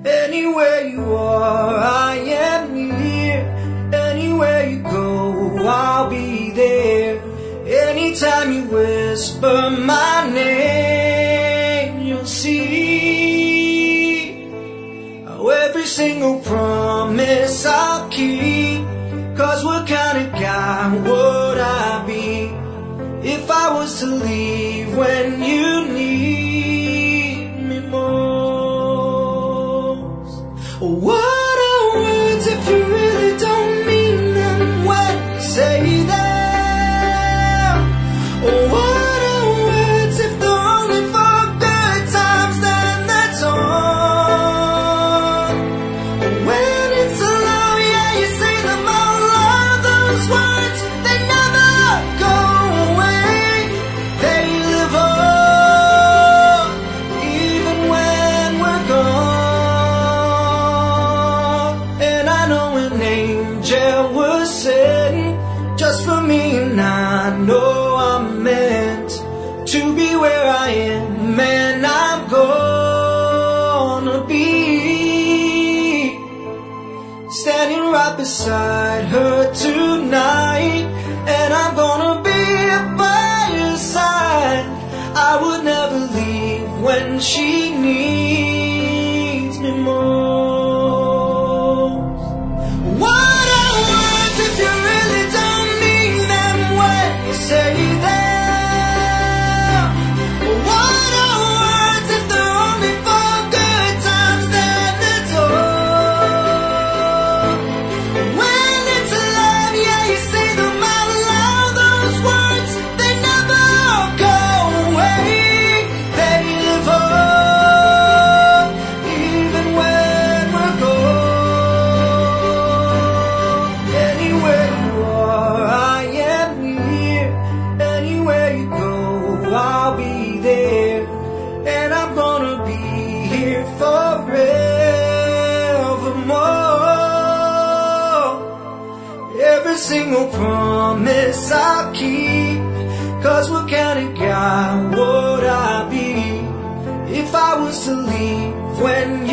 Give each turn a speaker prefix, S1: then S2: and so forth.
S1: Anywhere you are, I am near. Anywhere you go, I'll be there. Anytime you whisper my name, you'll see how every single promise I'll keep. 'Cause what kind of guy would I be if I was to leave when you need me most? What are words if you really don't mean them when you say them? What are words if they're only for good times, then that's all. When it's alone, yeah, you say them all. Love those words, they never go away. They live on, even when we're gone. And I know an angel was sent just for me, and I know I'm meant to be where I am, and I'm gonna be standing right beside her tonight, and I'm gonna be by her side. I would never leave when she needs me most. What are words if you really don't mean them when you say them? What are words if they're only for good times, then it's all. When it's love, yeah, you say them out loud. Those words, they never go away. They live on, even when we're gone. Anywhere you are, I am near. Anywhere you go, I'll be there. And I'm gonna be here forevermore. Every single promise I'll keep. 'Cause what kind of guy would I be if I was to leave when